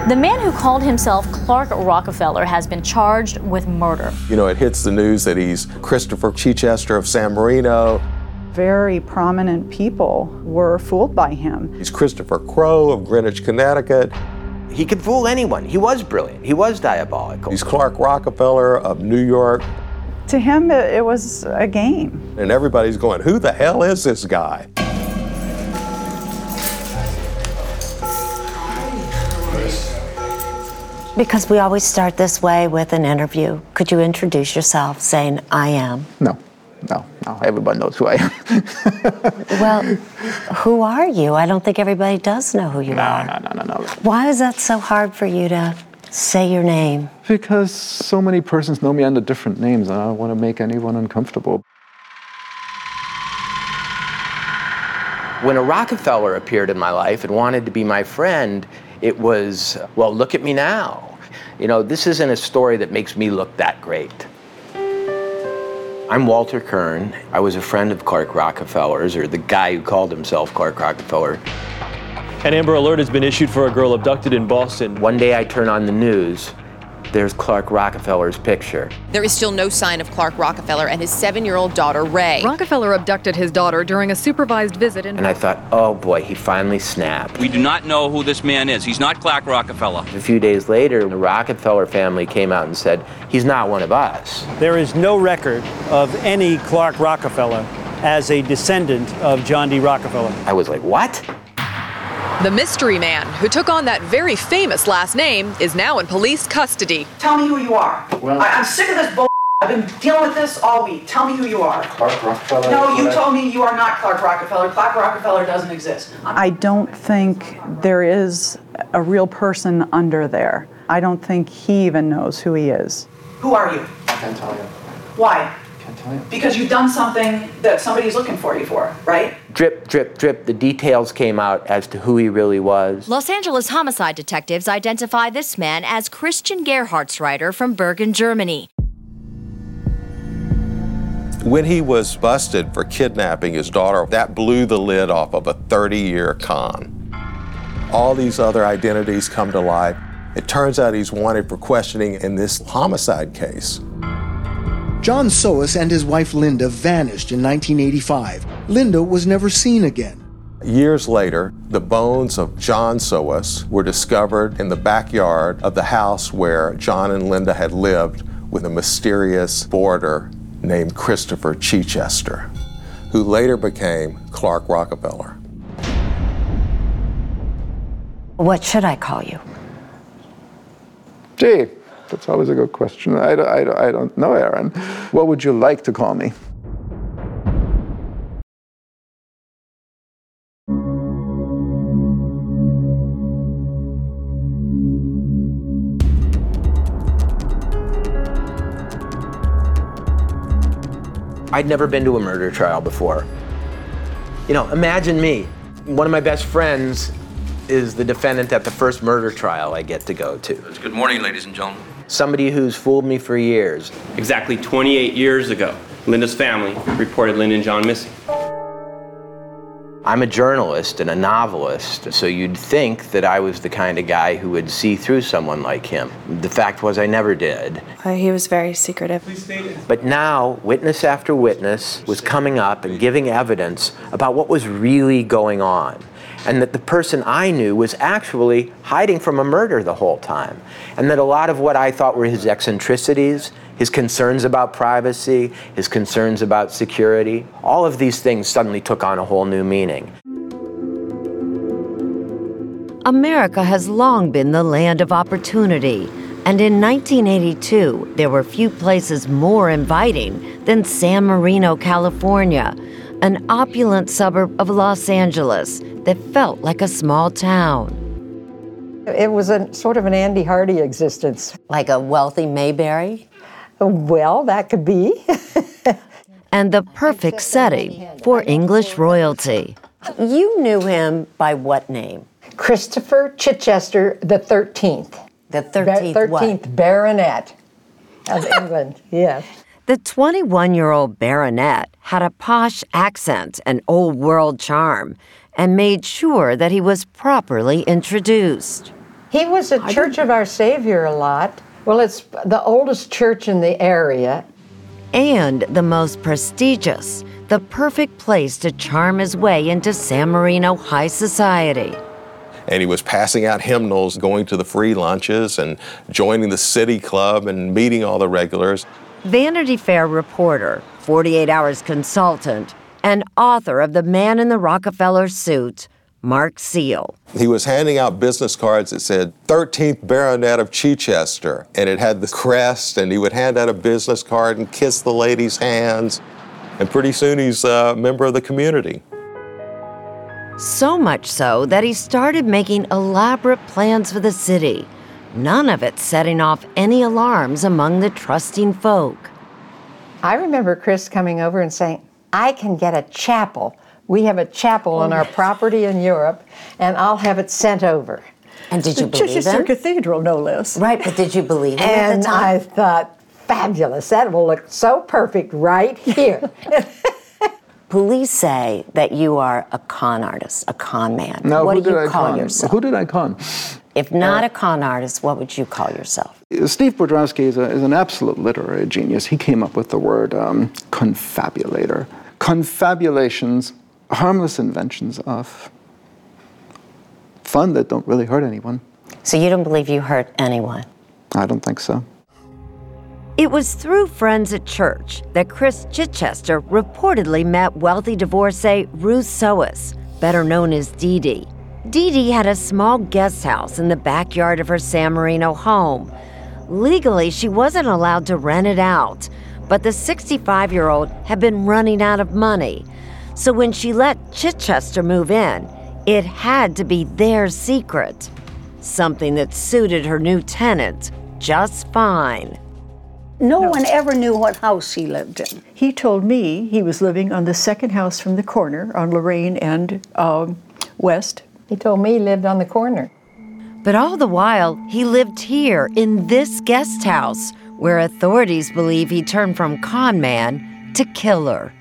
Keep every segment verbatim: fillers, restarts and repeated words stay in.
The man who called himself Clark Rockefeller has been charged with murder. You know, it hits the news that he's Christopher Chichester of San Marino. Very prominent people were fooled by him. He's Christopher Crowe of Greenwich, Connecticut. He could fool anyone. He was brilliant. He was diabolical. He's Clark Rockefeller of New York. To him, it, it was a game. And everybody's going, who the hell is this guy? Because we always start this way with an interview. Could you introduce yourself saying, I am? No, no, no. Everybody knows who I am. Well, who are you? I don't think everybody does know who you no, are. No, no, no, no. Why is that so hard for you to say your name? Because so many persons know me under different names, and I don't want to make anyone uncomfortable. When a Rockefeller appeared in my life and wanted to be my friend, it was, well, look at me now. You know, this isn't a story that makes me look that great. I'm Walter Kern. I was a friend of Clark Rockefeller's, or the guy who called himself Clark Rockefeller. An Amber Alert has been issued for a girl abducted in Boston. One day I turn on the news. There's Clark Rockefeller's picture. There is still no sign of Clark Rockefeller and his seven-year-old daughter, Ray. Rockefeller abducted his daughter during a supervised visit in... And I thought, oh boy, he finally snapped. We do not know who this man is. He's not Clark Rockefeller. A few days later, the Rockefeller family came out and said, he's not one of us. There is no record of any Clark Rockefeller as a descendant of John D. Rockefeller. I was like, what? The mystery man, who took on that very famous last name, is now in police custody. Tell me who you are. Well, I, I'm sick of this bull. I've been dealing with this all week. Tell me who you are. Clark Rockefeller? No, you told me you are not Clark Rockefeller. Clark Rockefeller doesn't exist. I don't think there is a real person under there. I don't think he even knows who he is. Who are you? I can't tell you. Why? Can't tell you. Because you've done something that somebody's looking for you for, right? Drip, drip, drip, the details came out as to who he really was. Los Angeles homicide detectives identify this man as Christian Gerhartsreiter from Bergen, Germany. When he was busted for kidnapping his daughter, that blew the lid off of a thirty-year con. All these other identities come to light. It turns out he's wanted for questioning in this homicide case. John Soos and his wife Linda vanished in nineteen eighty-five. Linda was never seen again. Years later, the bones of John Soos were discovered in the backyard of the house where John and Linda had lived with a mysterious boarder named Christopher Chichester, who later became Clark Rockefeller. What should I call you? Gee, that's always a good question. I don't, I, don't, I don't know, Aaron. What would you like to call me? I'd never been to a murder trial before. You know, imagine me. One of my best friends is the defendant at the first murder trial I get to go to. Good morning, ladies and gentlemen. Somebody who's fooled me for years. Exactly twenty-eight years ago, Linda's family reported Linda and John missing. I'm a journalist and a novelist, so you'd think that I was the kind of guy who would see through someone like him. The fact was I never did. Uh, he was very secretive. But now, witness after witness was coming up and giving evidence about what was really going on, and that the person I knew was actually hiding from a murder the whole time, and that a lot of what I thought were his eccentricities, his concerns about privacy, his concerns about security, all of these things suddenly took on a whole new meaning. America has long been the land of opportunity, and in nineteen eighty-two, there were few places more inviting than San Marino, California, an opulent suburb of Los Angeles that felt like a small town. It was a sort of an Andy Hardy existence. Like a wealthy Mayberry? Well, that could be. And the perfect setting for English royalty. You knew him by what name? Christopher Chichester the thirteenth. The thirteenth Ba- thirteenth what? Baronet of England, yes. The twenty-one-year-old baronet had a posh accent and old-world charm and made sure that he was properly introduced. He was at Church of Our Savior a lot. Well, it's the oldest church in the area. And the most prestigious, the perfect place to charm his way into San Marino high society. And he was passing out hymnals, going to the free lunches, and joining the city club and meeting all the regulars. Vanity Fair reporter, forty-eight hours consultant, and author of The Man in the Rockefeller Suit, Mark Seal. He was handing out business cards that said thirteenth Baronet of Chichester, and it had the crest, and he would hand out a business card and kiss the lady's hands. And pretty soon he's a member of the community. So much so that he started making elaborate plans for the city, none of it setting off any alarms among the trusting folk. I remember Chris coming over and saying, I can get a chapel. We have a chapel on our property in Europe, and I'll have it sent over. And did you believe Chichester him? Cathedral, no less. Right, but did you believe him at And the time? I thought, fabulous. That will look so perfect right here. Police say that you are a con artist, a con man. Now, what who do you did I call con? yourself? Who did I con? If not Uh, a con artist, what would you call yourself? Steve Brodrowski is, a, is an absolute literary genius. He came up with the word um, confabulator. Confabulations, harmless inventions of fun that don't really hurt anyone. So you don't believe you hurt anyone? I don't think so. It was through friends at church that Chris Chichester reportedly met wealthy divorcee Ruth Soas, better known as Dee Dee. Dee Dee had a small guest house in the backyard of her San Marino home. Legally, she wasn't allowed to rent it out, but the sixty-five-year-old had been running out of money. So when she let Chichester move in, it had to be their secret, something that suited her new tenant just fine. No, no one ever knew what house he lived in. He told me he was living on the second house from the corner on Lorraine and um, West. He told me he lived on the corner. But all the while, he lived here in this guest house, where authorities believe he turned from con man to killer.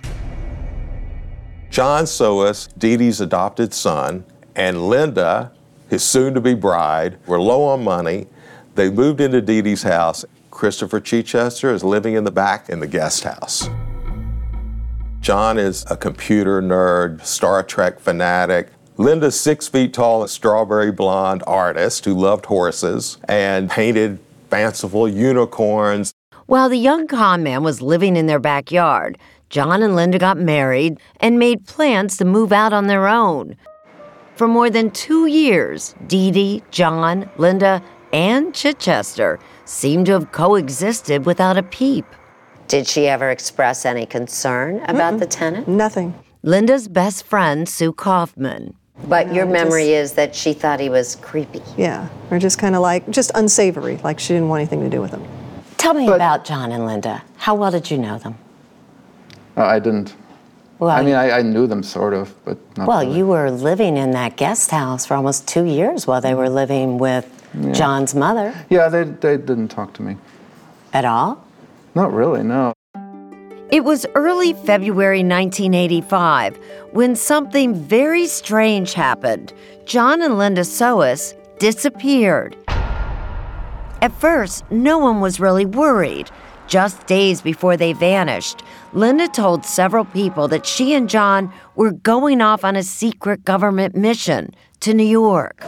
John Soas, Dee Dee's adopted son, and Linda, his soon-to-be bride, were low on money. They moved into Dee Dee's house. Christopher Chichester is living in the back in the guest house. John is a computer nerd, Star Trek fanatic. Linda's six feet tall and strawberry blonde artist who loved horses and painted fanciful unicorns. While the young con man was living in their backyard, John and Linda got married and made plans to move out on their own. For more than two years, Dee Dee, John, Linda, and Chichester seemed to have coexisted without a peep. Did she ever express any concern about Mm-mm. the tenant? Nothing. Linda's best friend, Sue Kaufman. But No, your it memory just- is that she thought he was creepy. Yeah, or just kind of like, just unsavory, like she didn't want anything to do with him. Tell me about John and Linda. How well did you know them? Uh, I didn't. Well, I mean, I, I knew them sort of, but not Well, really. you were living in that guest house for almost two years while they were living with Yeah. John's mother. Yeah, they, they didn't talk to me. At all? Not really, no. It was early February nineteen eighty-five when something very strange happened. John and Linda Soas disappeared. At first, no one was really worried. Just days before they vanished, Linda told several people that she and John were going off on a secret government mission to New York.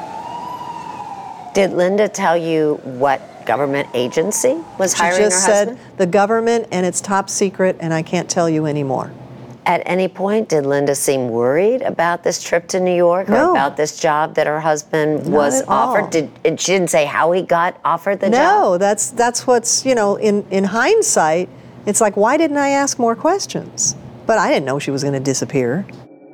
Did Linda tell you what government agency was She hiring just her said husband? the government and it's top secret and I can't tell you anymore. At any point, did Linda seem worried about this trip to New York or No. about this job that her husband Not was at all. offered? Did and she didn't say how he got offered the job? No, that's that's what's, you know, in, in hindsight, it's like, why didn't I ask more questions? But I didn't know she was going to disappear.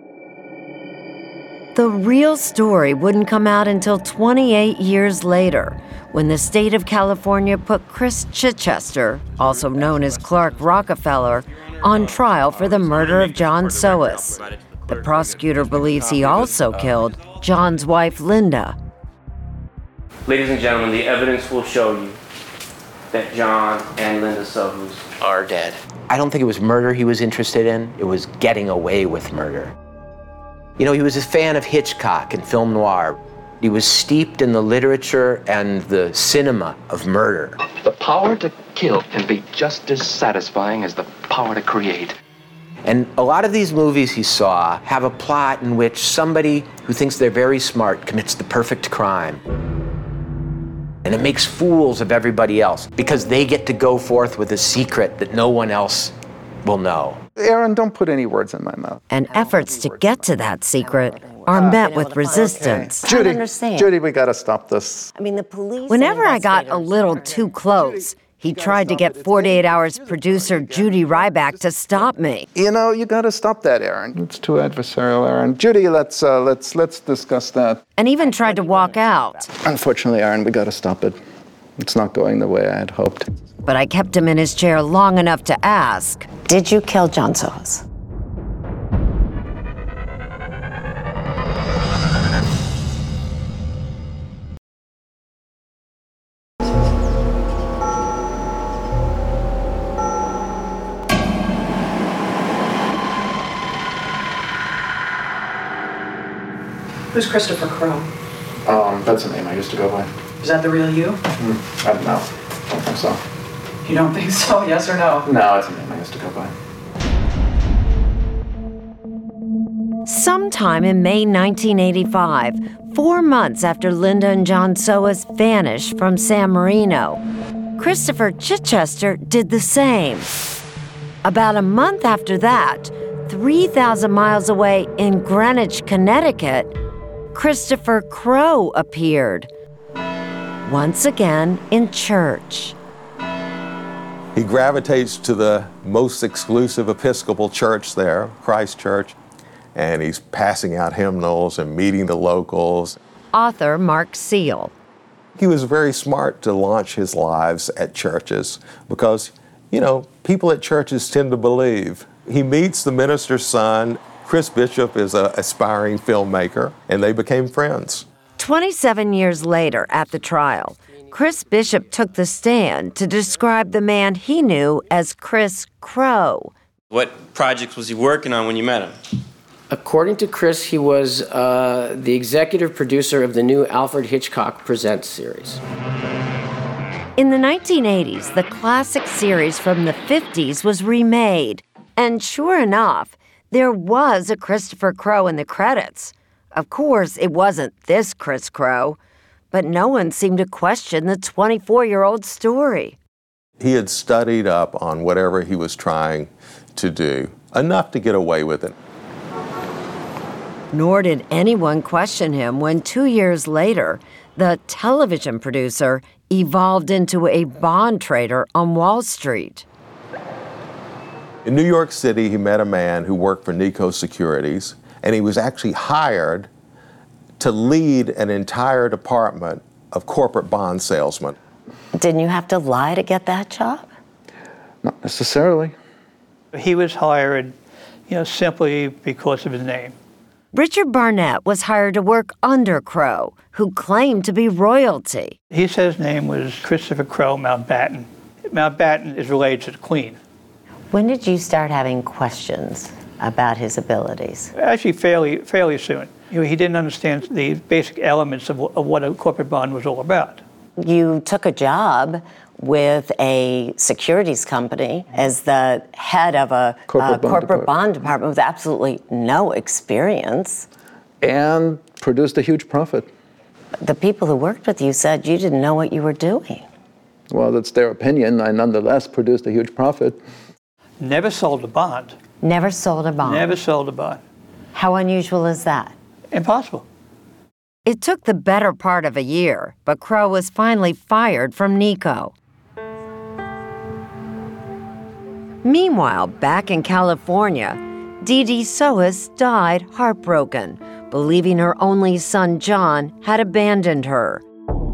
The real story wouldn't come out until twenty-eight years later, when the state of California put Chris Chichester, also known as Clark Rockefeller, on trial for the murder of John Soas. The prosecutor believes he also killed John's wife, Linda. Ladies and gentlemen, the evidence will show you that John and Linda Soas are dead. I don't think it was murder he was interested in. It was getting away with murder. You know, he was a fan of Hitchcock and film noir. He was steeped in the literature and the cinema of murder. The power to kill can be just as satisfying as the power to create. And a lot of these movies he saw have a plot in which somebody who thinks they're very smart commits the perfect crime. And it makes fools of everybody else because they get to go forth with a secret that no one else will know. Aaron, don't put any words in my mouth. And efforts to get to that secret are met with resistance. Okay. Judy, Judy, we gotta stop this. I mean, the police. Whenever I got a little too close, he tried to get forty-eight hours producer Judy Ryback to stop me. You know, you gotta stop that, Aaron. It's too adversarial, Aaron. Judy, let's uh, let's let's discuss that. And even tried to walk out. Unfortunately, Aaron, we gotta stop it. It's not going the way I had hoped. But I kept him in his chair long enough to ask, did you kill John Soos? Who's Christopher Crowe? Um, that's the name I used to go by. Is that the real you? Mm, I don't know. I don't think so. You don't think so? Yes or no? No, it's a name I used to go by. Sometime in May nineteen eighty-five, four months after Linda and John Soos vanished from San Marino, Christopher Chichester did the same. About a month after that, three thousand miles away in Greenwich, Connecticut, Christopher Crowe appeared, once again in church. He gravitates to the most exclusive Episcopal church there, Christ Church, and he's passing out hymnals and meeting the locals. Author Mark Seal. He was very smart to launch his lives at churches because, you know, people at churches tend to believe. He meets the minister's son. Chris Bishop is an aspiring filmmaker, and they became friends. twenty-seven years later at the trial, Chris Bishop took the stand to describe the man he knew as Chris Crowe. What projects was he working on when you met him? According to Chris, he was uh, the executive producer of the new Alfred Hitchcock Presents series. In the nineteen eighties, the classic series from the fifties was remade. And sure enough, there was a Christopher Crowe in the credits. Of course, it wasn't this Chris Crowe, but no one seemed to question the twenty-four-year-old story. He had studied up on whatever he was trying to do, enough to get away with it. Nor did anyone question him when two years later, the television producer evolved into a bond trader on Wall Street. In New York City, he met a man who worked for Nikko Securities, and he was actually hired to lead an entire department of corporate bond salesmen. Didn't you have to lie to get that job? Not necessarily. He was hired, you know, simply because of his name. Richard Barnett was hired to work under Crowe, who claimed to be royalty. He said his name was Christopher Crowe Mountbatten. Mountbatten is related to the Queen. When did you start having questions about his abilities? Actually, fairly, fairly soon. You know, he didn't understand the basic elements of, of what a corporate bond was all about. You took a job with a securities company as the head of a corporate, uh, bond, corporate department. bond department with absolutely no experience. And produced a huge profit. The people who worked with you said you didn't know what you were doing. Well, that's their opinion. I nonetheless produced a huge profit. Never sold a bond. Never sold a bond? Never sold a bond. How unusual is that? Impossible. It took the better part of a year, but Crowe was finally fired from Nikko. Meanwhile, back in California, Dee Dee Soos died heartbroken, believing her only son John had abandoned her.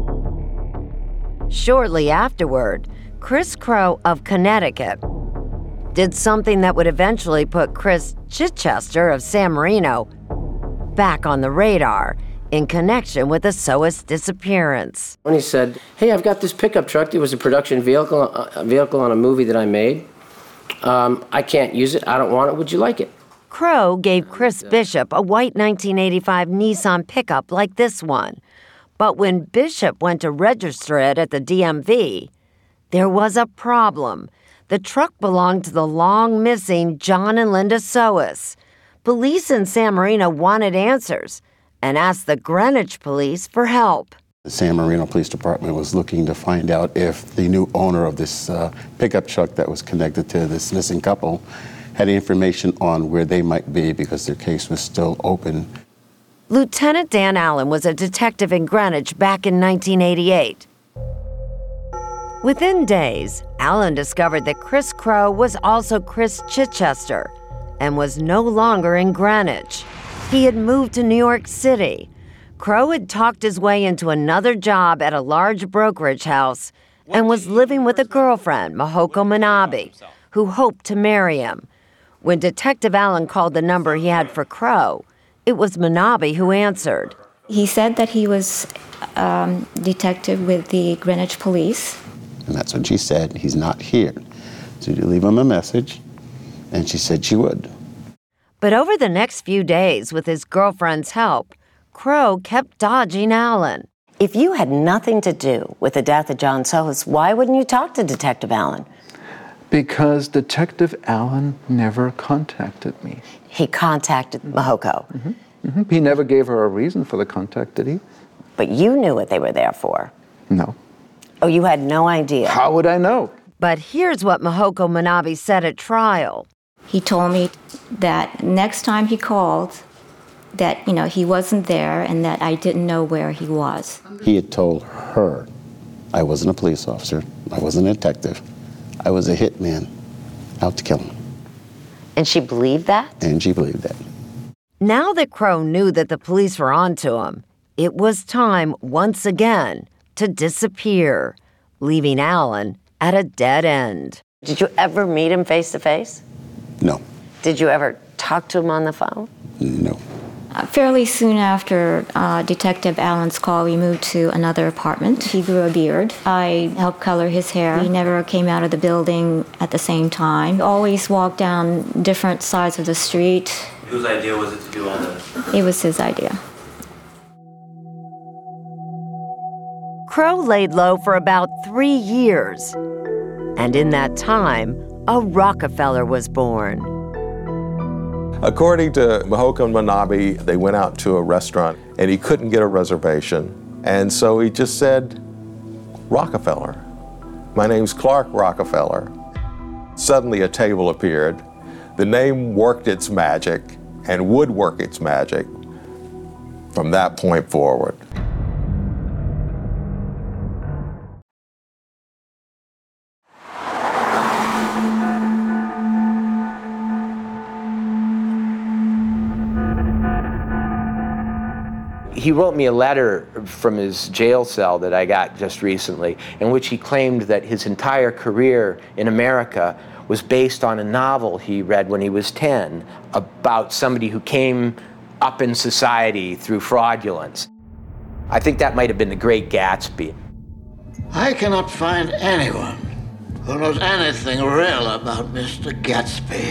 Shortly afterward, Chris Crowe of Connecticut did something that would eventually put Chris Chichester of San Marino back on the radar in connection with the Soos disappearance. When he said, hey, I've got this pickup truck. It was a production vehicle, a vehicle on a movie that I made. Um, I can't use it. I don't want it. Would you like it? Crowe gave Chris Bishop a white nineteen eighty-five Nissan pickup like this one. But when Bishop went to register it at the D M V, there was a problem. The truck belonged to the long-missing John and Linda Soas. Police in San Marino wanted answers and asked the Greenwich police for help. The San Marino Police Department was looking to find out if the new owner of this uh, pickup truck that was connected to this missing couple had information on where they might be because their case was still open. Lieutenant Dan Allen was a detective in Greenwich back in nineteen eighty-eight. Within days, Allen discovered that Chris Crowe was also Chris Chichester and was no longer in Greenwich. He had moved to New York City. Crowe had talked his way into another job at a large brokerage house and was living with a girlfriend, Mahoko Manabe, who hoped to marry him. When Detective Allen called the number he had for Crowe, it was Manabe who answered. He said that he was um, detective with the Greenwich Police. And that's what she said. He's not here. So you leave him a message, and she said she would. But over the next few days, with his girlfriend's help, Crowe kept dodging Allen. If you had nothing to do with the death of John Soas, why wouldn't you talk to Detective Allen? Because Detective Allen never contacted me. He contacted Mahoko. Mm-hmm. Mm-hmm. He never gave her a reason for the contact, did he? But you knew what they were there for. No. Oh, you had no idea? How would I know? But here's what Mahoko Manabe said at trial. He told me that next time he called, that, you know, he wasn't there and that I didn't know where he was. He had told her, I wasn't a police officer, I wasn't a detective, I was a hitman out to kill him. And she believed that? And she believed that. Now that Crowe knew that the police were onto him, it was time, once again, to disappear, leaving Allen at a dead end. Did you ever meet him face to face? No. Did you ever talk to him on the phone? No. Uh, fairly soon after uh, Detective Allen's call, we moved to another apartment. He grew a beard. I helped color his hair. He never came out of the building at the same time. He always walked down different sides of the street. Whose idea was it to do all this? It was his idea. Crowe laid low for about three years. And in that time, a Rockefeller was born. According to Mahoko Manabe, they went out to a restaurant and he couldn't get a reservation. And so he just said, Rockefeller. My name's Clark Rockefeller. Suddenly a table appeared. The name worked its magic and would work its magic from that point forward. He wrote me a letter from his jail cell that I got just recently, in which he claimed that his entire career in America was based on a novel he read when he was ten about somebody who came up in society through fraudulence. I think that might have been The Great Gatsby. I cannot find anyone who knows anything real about Mister Gatsby.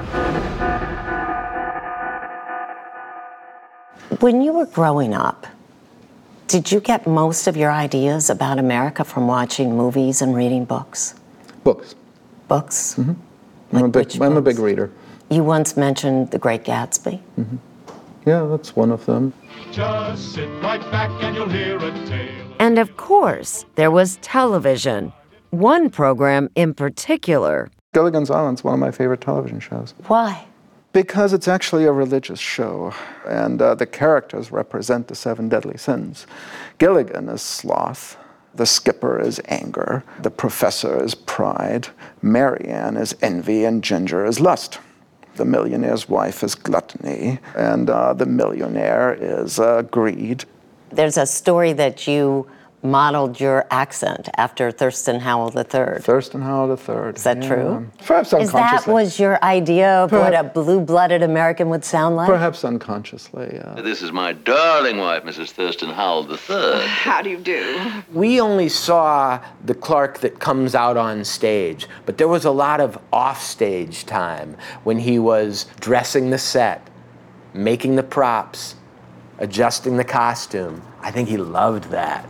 When you were growing up, did you get most of your ideas about America from watching movies and reading books? Books. Books? Mm-hmm. Like I'm, a big, I'm a big reader. You once mentioned The Great Gatsby. Mm-hmm. Yeah, that's one of them. Just sit right back and you'll hear a tale. And of course, there was television. One program in particular. Gilligan's Island's one of my favorite television shows. Why? Because it's actually a religious show, and uh, the characters represent the seven deadly sins. Gilligan is sloth, the skipper is anger, the professor is pride, Marianne is envy, and Ginger is lust. The millionaire's wife is gluttony, and uh, the millionaire is uh, greed. There's a story that you modeled your accent after Thurston Howell the third. Thurston Howell the third. Is that yeah. true? Perhaps unconsciously. Is that was your idea of Perhaps, what a blue-blooded American would sound like? Perhaps unconsciously, yeah. This is my darling wife, Missus Thurston Howell the third. How do you do? We only saw the Clark that comes out on stage, but there was a lot of off-stage time when he was dressing the set, making the props, adjusting the costume. I think he loved that.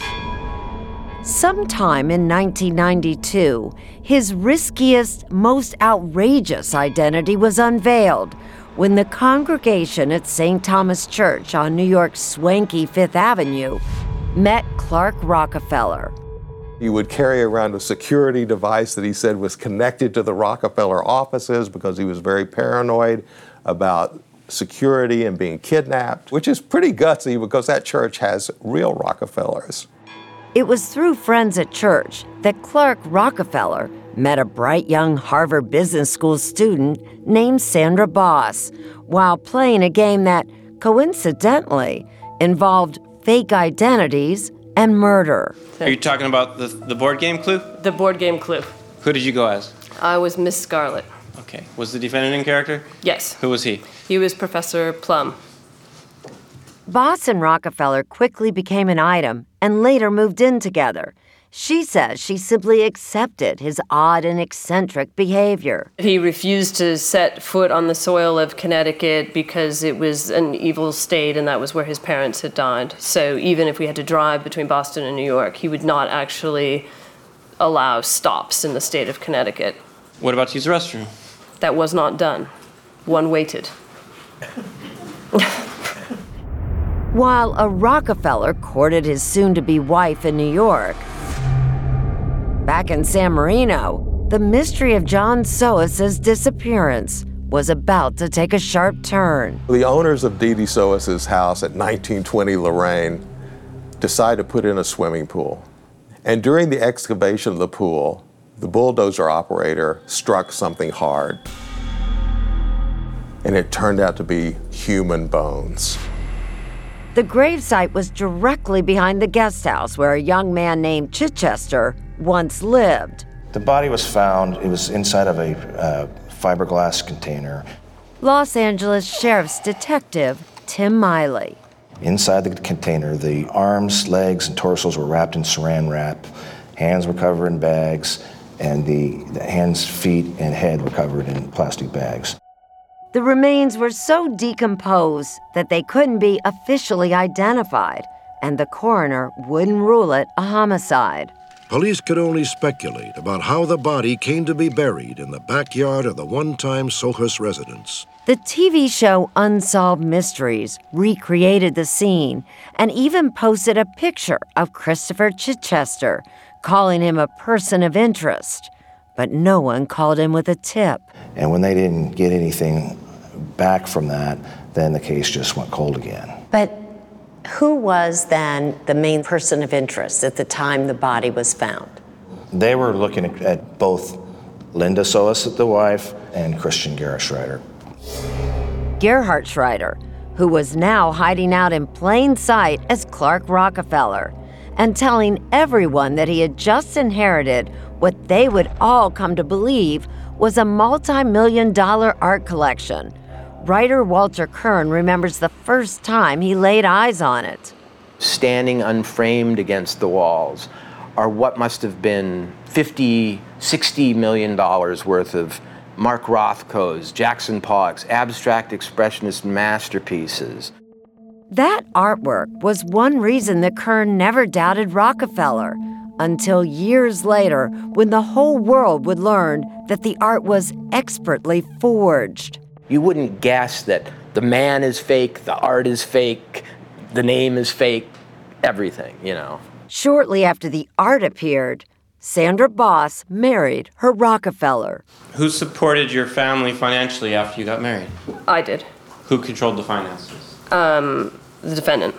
Sometime in nineteen ninety-two, his riskiest, most outrageous identity was unveiled when the congregation at Saint Thomas Church on New York's swanky Fifth Avenue met Clark Rockefeller. He would carry around a security device that he said was connected to the Rockefeller offices because he was very paranoid about security and being kidnapped, which is pretty gutsy because that church has real Rockefellers. It was through friends at church that Clark Rockefeller met a bright young Harvard Business School student named Sandra Boss while playing a game that, coincidentally, involved fake identities and murder. Are you talking about the, the board game Clue? The board game Clue. Who did you go as? I was Miss Scarlet. Okay. Was the defendant in character? Yes. Who was he? He was Professor Plum. Boss and Rockefeller quickly became an item and later moved in together. She says she simply accepted his odd and eccentric behavior. He refused to set foot on the soil of Connecticut because it was an evil state and that was where his parents had died. So even if we had to drive between Boston and New York, he would not actually allow stops in the state of Connecticut. What about to use the restroom? That was not done. One waited. While a Rockefeller courted his soon-to-be wife in New York, back in San Marino, the mystery of John Soos's disappearance was about to take a sharp turn. The owners of Dee Dee Soos's house at nineteen twenty Lorraine decided to put in a swimming pool. And during the excavation of the pool, the bulldozer operator struck something hard. And it turned out to be human bones. The gravesite was directly behind the guest house where a young man named Chichester once lived. The body was found, it was inside of a uh, fiberglass container. Los Angeles Sheriff's Detective Tim Miley. Inside the container, the arms, legs, and torsos were wrapped in saran wrap. Hands were covered in bags, and the, the hands, feet, and head were covered in plastic bags. The remains were so decomposed that they couldn't be officially identified, and the coroner wouldn't rule it a homicide. Police could only speculate about how the body came to be buried in the backyard of the one-time Sohus residence. The T V show Unsolved Mysteries recreated the scene and even posted a picture of Christopher Chichester, calling him a person of interest. But no one called him with a tip. And when they didn't get anything back from that, then the case just went cold again. But who was then the main person of interest at the time the body was found? They were looking at both Linda Soos, the wife, and Christian Gerhardt. Gerhardt Schrader, who was now hiding out in plain sight as Clark Rockefeller and telling everyone that he had just inherited what they would all come to believe was a multi-million dollar art collection. Writer Walter Kern remembers the first time he laid eyes on it. Standing unframed against the walls are what must have been fifty, sixty million dollars worth of Mark Rothko's, Jackson Pollock's abstract expressionist masterpieces. That artwork was one reason that Kern never doubted Rockefeller, until years later when the whole world would learn that the art was expertly forged. You wouldn't guess that the man is fake, the art is fake, the name is fake, everything, you know. Shortly after the art appeared, Sandra Boss married her Rockefeller. Who supported your family financially after you got married? I did. Who controlled the finances? Um, the defendant.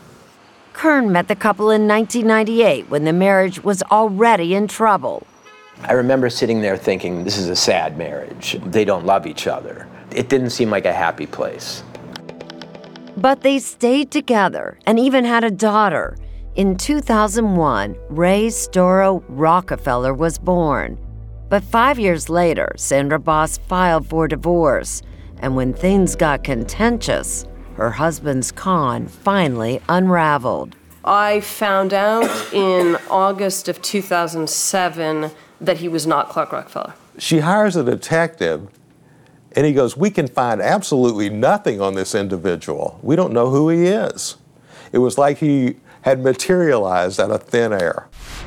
Kern met the couple in nineteen ninety-eight when the marriage was already in trouble. I remember sitting there thinking, this is a sad marriage. They don't love each other. It didn't seem like a happy place. But they stayed together and even had a daughter. In two thousand one, Ray Storo Rockefeller was born. But five years later, Sandra Boss filed for divorce. And when things got contentious, her husband's con finally unraveled. I found out in August of two thousand seven that he was not Clark Rockefeller. She hires a detective, and he goes, we can find absolutely nothing on this individual. We don't know who he is. It was like he had materialized out of thin air.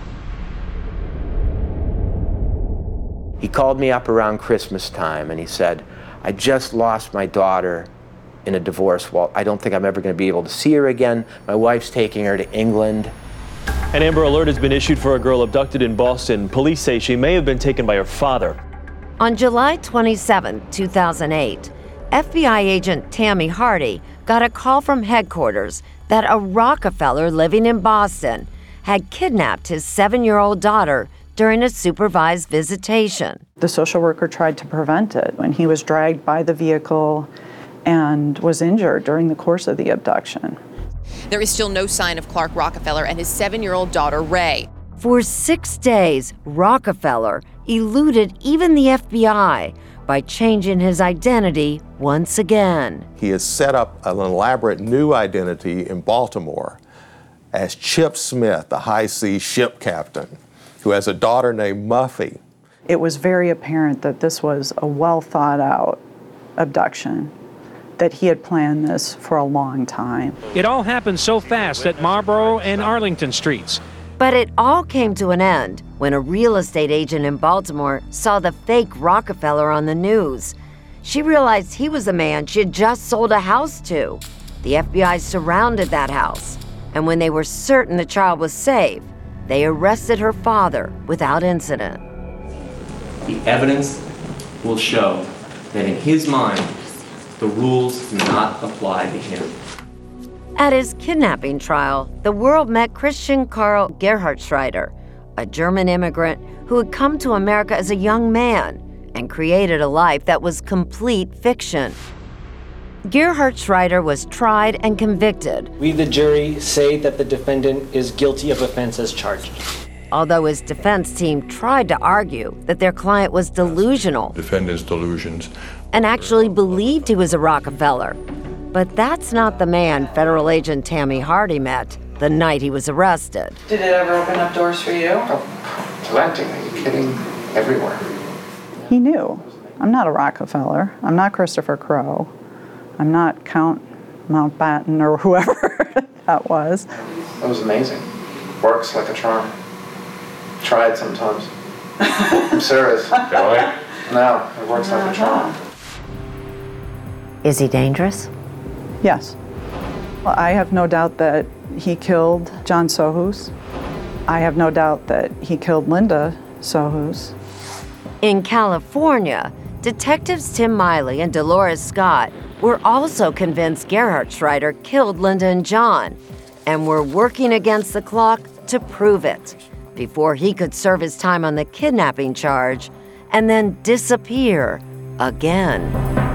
He called me up around Christmas time and he said, I just lost my daughter in a divorce. Well, I don't think I'm ever going to be able to see her again. My wife's taking her to England. An Amber Alert has been issued for a girl abducted in Boston. Police say she may have been taken by her father. On July twenty-seventh, two thousand eight, F B I agent Tammy Hardy got a call from headquarters that a Rockefeller living in Boston had kidnapped his seven-year-old daughter during a supervised visitation. The social worker tried to prevent it when he was dragged by the vehicle and was injured during the course of the abduction. There is still no sign of Clark Rockefeller and his seven-year-old daughter, Ray. For six days, Rockefeller eluded even the F B I by changing his identity once again. He has set up an elaborate new identity in Baltimore as Chip Smith, the high seas ship captain, who has a daughter named Muffy. It was very apparent that this was a well thought out abduction, that he had planned this for a long time. It all happened so fast at Marlborough and Arlington Streets. But it all came to an end when a real estate agent in Baltimore saw the fake Rockefeller on the news. She realized he was the man she had just sold a house to. The F B I surrounded that house, and when they were certain the child was safe, they arrested her father without incident. The evidence will show that in his mind, the rules do not apply to him. At his kidnapping trial, the world met Christian Karl Gerhartschreider, a German immigrant who had come to America as a young man and created a life that was complete fiction. Gerhartschreider was tried and convicted. We, the jury, say that the defendant is guilty of offenses charged. Although his defense team tried to argue that their client was delusional. Defendant's delusions. And actually believed he was a Rockefeller. But that's not the man federal agent Tammy Hardy met the night he was arrested. Did it ever open up doors for you? Oh, plenty. Are you kidding? Everywhere. He knew. I'm not a Rockefeller. I'm not Christopher Crowe. I'm not Count Mountbatten or whoever that was. That was amazing. Works like a charm. Tried sometimes. I'm serious. Really? No, it works like a charm. Is he dangerous? Yes. Well, I have no doubt that he killed John Sohus. I have no doubt that he killed Linda Sohus. In California, detectives Tim Miley and Dolores Scott were also convinced Gerhartschreider killed Linda and John, and were working against the clock to prove it before he could serve his time on the kidnapping charge and then disappear again.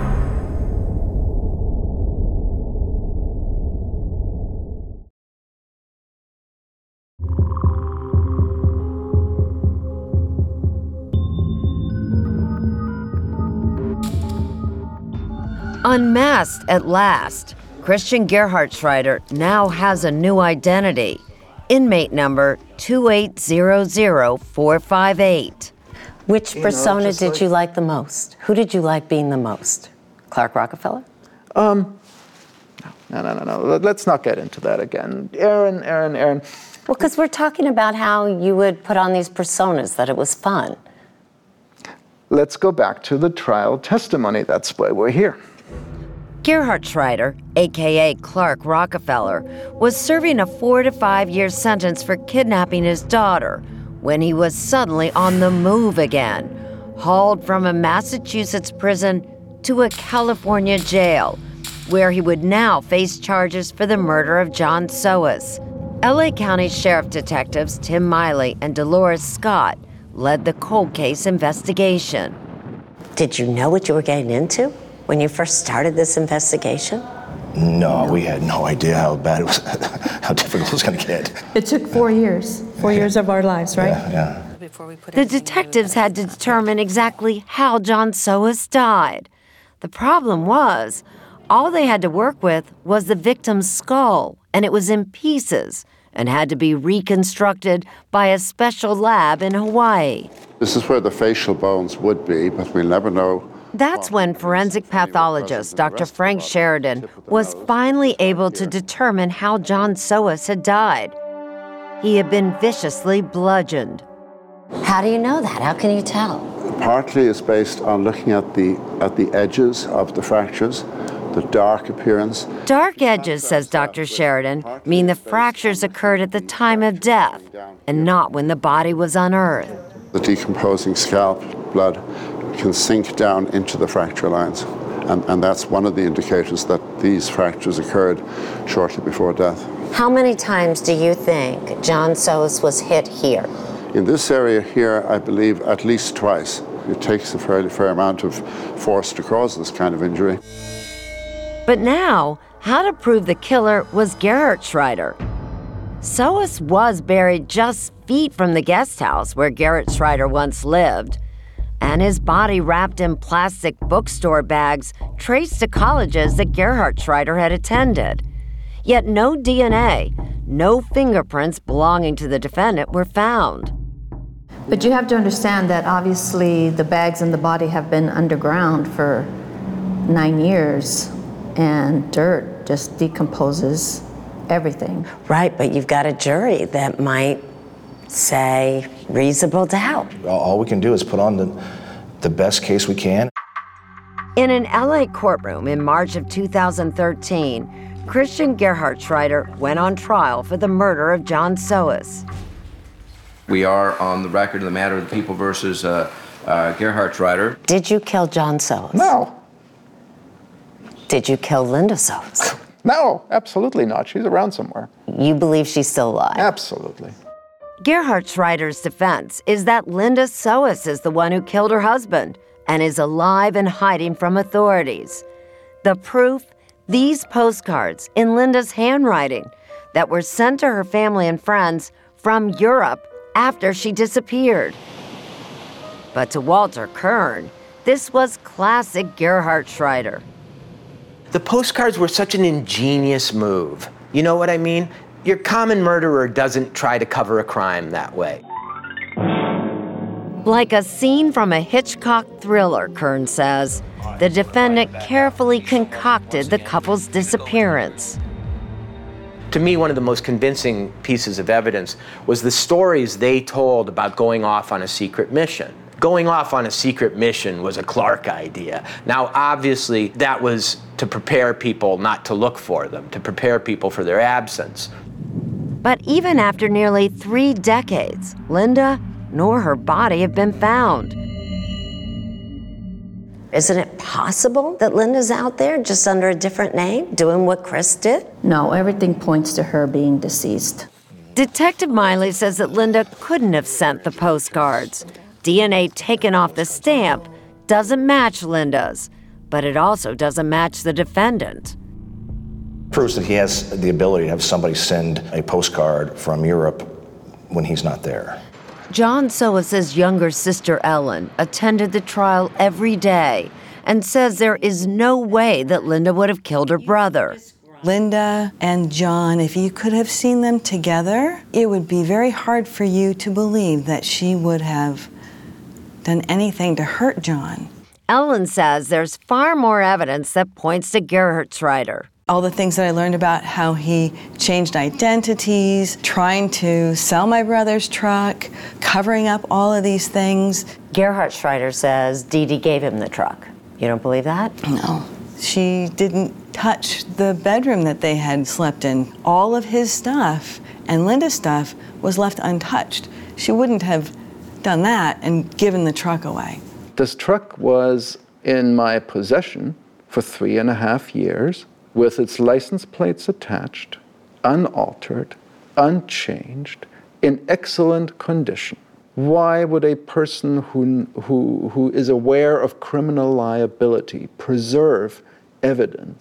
Unmasked at last, Christian Gerhartschreider now has a new identity. Inmate number two eight zero zero four five eight. Which You know, persona just did like- you like the most? Who did you like being the most? Clark Rockefeller? Um, no, no, no, no. Let- Let's not get into that again. Aaron, Aaron, Aaron. Well, because we're talking about how you would put on these personas, that it was fun. Let's go back to the trial testimony. That's why we're here. Gerhartschreider, a k a. Clark Rockefeller, was serving a four to five year sentence for kidnapping his daughter when he was suddenly on the move again, hauled from a Massachusetts prison to a California jail, where he would now face charges for the murder of John Sohus. L A County Sheriff Detectives Tim Miley and Dolores Scott led the cold case investigation. Did you know what you were getting into when you first started this investigation? No, we had no idea how bad it was, how difficult it was going to get. It took four years, four years of our lives, right? Yeah, yeah. The detectives had to determine exactly how John Solis died. The problem was, all they had to work with was the victim's skull, and it was in pieces and had to be reconstructed by a special lab in Hawaii. This is where the facial bones would be, but we'll never know. That's when forensic pathologist Doctor Frank Sheridan was finally able to determine how John Solis had died. He had been viciously bludgeoned. How do you know that? How can you tell? Partly is based on looking at the at the edges of the fractures, the dark appearance. Dark edges, says Doctor Sheridan, mean the fractures occurred at the time of death and not when the body was unearthed. The decomposing scalp blood can sink down into the fracture lines, and, and that's one of the indicators that these fractures occurred shortly before death. How many times do you think John Solis was hit here? In this area here, I believe at least twice. It takes a fairly fair amount of force to cause this kind of injury. But now, how to prove the killer was Gerhard Schreider? Solis was buried just feet from the guest house where Gerhard Schreider once lived, and his body wrapped in plastic bookstore bags traced to colleges that Gerhard Schreider had attended. Yet no D N A, no fingerprints belonging to the defendant were found. But you have to understand that obviously the bags and the body have been underground for nine years, and dirt just decomposes everything. Right, but you've got a jury that might say reasonable doubt. All we can do is put on the, the best case we can. In an L A courtroom in March of two thousand thirteen, Christian Gerhard Schreider went on trial for the murder of John Solis. We are on the record of the matter of the people versus uh, uh, Gerhard Schreider. Did you kill John Solis? No. Did you kill Linda Solis? No, absolutely not. She's around somewhere. You believe she's still alive? Absolutely. Gerhard Schreider's defense is that Linda Solis is the one who killed her husband and is alive and hiding from authorities. The proof? These postcards in Linda's handwriting that were sent to her family and friends from Europe after she disappeared. But to Walter Kern, this was classic Gerhard Schreider. The postcards were such an ingenious move. You know what I mean? Your common murderer doesn't try to cover a crime that way. Like a scene from a Hitchcock thriller, Kern says, the defendant carefully concocted the couple's disappearance. To me, one of the most convincing pieces of evidence was the stories they told about going off on a secret mission. Going off on a secret mission was a Clark idea. Now, obviously, that was to prepare people not to look for them, to prepare people for their absence. But even after nearly three decades, Linda nor her body have been found. Isn't it possible that Linda's out there just under a different name, doing what Chris did? No, everything points to her being deceased. Detective Miley says that Linda couldn't have sent the postcards. D N A taken off the stamp doesn't match Linda's, but it also doesn't match the defendant. Proves that he has the ability to have somebody send a postcard from Europe when he's not there. John Solis' younger sister Ellen attended the trial every day and says there is no way that Linda would have killed her brother. Linda and John, if you could have seen them together, it would be very hard for you to believe that she would have done anything to hurt John. Ellen says there's far more evidence that points to Gerhard Schreider. All the things that I learned about how he changed identities, trying to sell my brother's truck, covering up all of these things. Gerhard Schreider says Dee Dee gave him the truck. You don't believe that? No. She didn't touch the bedroom that they had slept in. All of his stuff and Linda's stuff was left untouched. She wouldn't have done that and given the truck away. This truck was in my possession for three and a half years, with its license plates attached, unaltered, unchanged, in excellent condition. Why would a person who, who, who is aware of criminal liability preserve evidence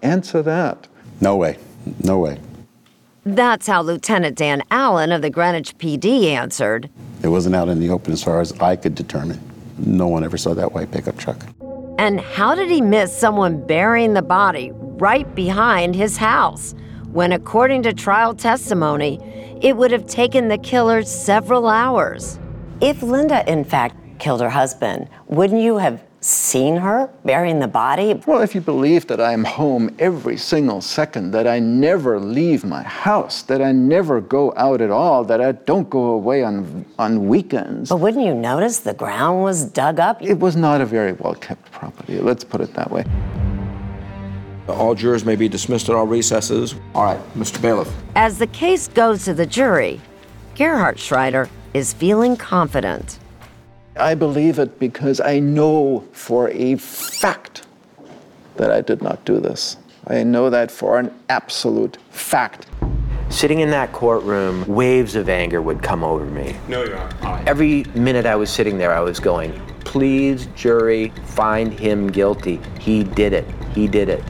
Answer that. No way. No way. That's how Lieutenant Dan Allen of the Greenwich P D answered. It wasn't out in the open as far as I could determine. No one ever saw that white pickup truck. And how did he miss someone burying the body right behind his house, when according to trial testimony, it would have taken the killers several hours? If Linda, in fact, killed her husband, wouldn't you have seen her burying the body? Well, if you believe that I'm home every single second, that I never leave my house, that I never go out at all, that I don't go away on on weekends. But wouldn't you notice the ground was dug up? It was not a very well-kept property, let's put it that way. All jurors may be dismissed at all recesses. All right, Mister Bailiff. As the case goes to the jury, Gerhard Schreider is feeling confident. I believe it because I know for a fact that I did not do this. I know that for an absolute fact. Sitting in that courtroom, waves of anger would come over me. No, Your Honor. Every minute I was sitting there, I was going, please, jury, find him guilty. He did it. He did it.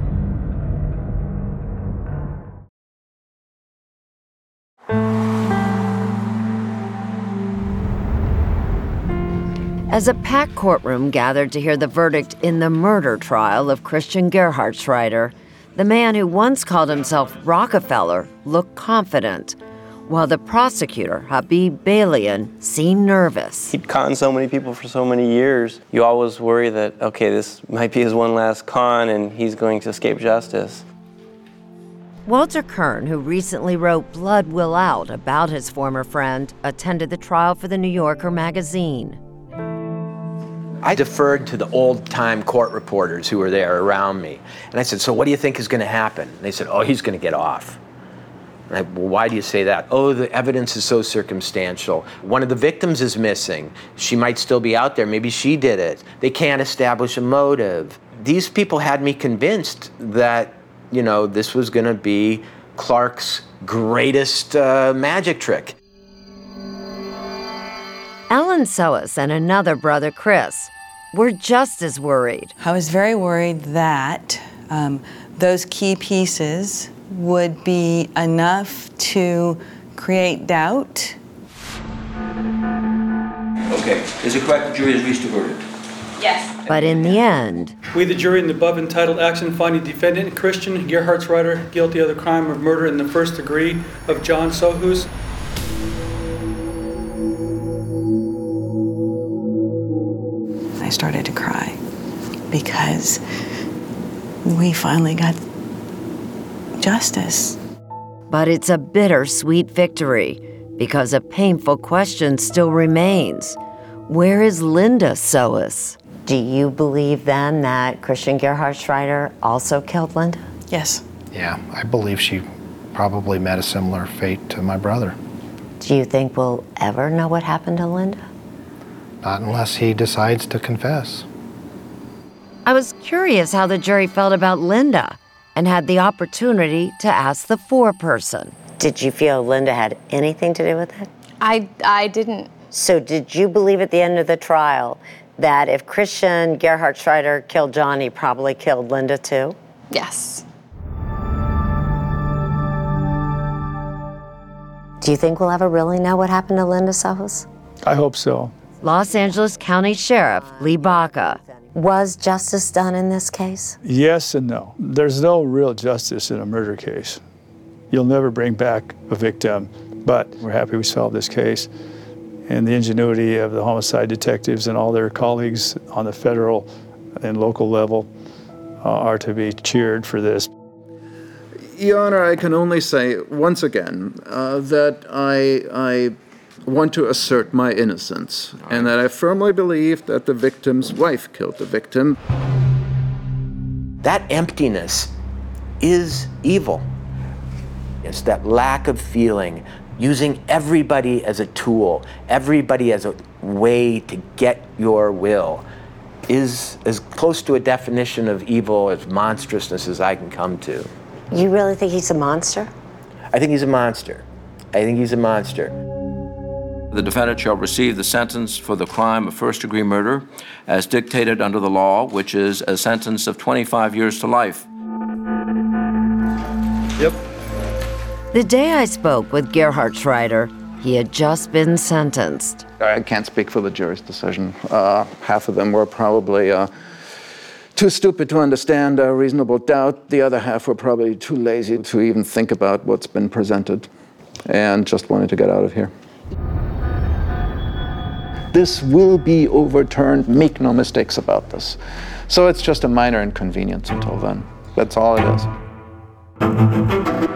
As a packed courtroom gathered to hear the verdict in the murder trial of Christian Gerhard Schreider, the man who once called himself Rockefeller looked confident, while the prosecutor, Habib Balian, seemed nervous. He'd conned so many people for so many years. You always worry that, okay, this might be his one last con and he's going to escape justice. Walter Kern, who recently wrote Blood Will Out about his former friend, attended the trial for the New Yorker magazine. I deferred to the old-time court reporters who were there around me. And I said, so what do you think is going to happen? And they said, oh, he's going to get off. And I, well, why do you say that? Oh, the evidence is so circumstantial. One of the victims is missing. She might still be out there. Maybe she did it. They can't establish a motive. These people had me convinced that, you know, this was going to be Clark's greatest uh, magic trick. Ellen Soas and another brother, Chris, were just as worried. I was very worried that um, those key pieces would be enough to create doubt. Okay, is it correct the jury has reached a verdict? Yes. But in the end, we, the jury, in the above entitled action, finding defendant Christian Gerhard Schreider guilty of the crime of murder in the first degree of John Sohus. I started to cry because we finally got justice. But it's a bittersweet victory because a painful question still remains. Where is Linda Soas? Do you believe then that Christian Gerhard Schreider also killed Linda? Yes. Yeah, I believe she probably met a similar fate to my brother. Do you think we'll ever know what happened to Linda? Not unless he decides to confess. I was curious how the jury felt about Linda and had the opportunity to ask the foreperson. Did you feel Linda had anything to do with it? I, I didn't. So did you believe at the end of the trial that if Christian Gerhard Schreider killed John, he probably killed Linda too? Yes. Do you think we'll ever really know what happened to Linda Sohus? I hope so. Los Angeles County Sheriff Lee Baca. Was justice done in this case? Yes and no. There's no real justice in a murder case. You'll never bring back a victim, but we're happy we solved this case. And the ingenuity of the homicide detectives and all their colleagues on the federal and local level uh, are to be cheered for this. Your Honor, I can only say once again uh, that I, I want to assert my innocence and that I firmly believe that the victim's wife killed the victim. That emptiness is evil. It's that lack of feeling, using everybody as a tool, everybody as a way to get your will, is as close to a definition of evil as monstrousness as I can come to. You really think he's a monster? I think he's a monster. I think he's a monster. The defendant shall receive the sentence for the crime of first-degree murder as dictated under the law, which is a sentence of twenty-five years to life. Yep. The day I spoke with Gerhard Schreider, he had just been sentenced. I can't speak for the jury's decision. Uh, half of them were probably uh, too stupid to understand uh, reasonable doubt. The other half were probably too lazy to even think about what's been presented and just wanted to get out of here. This will be overturned. Make no mistakes about this. So it's just a minor inconvenience until then. That's all it is.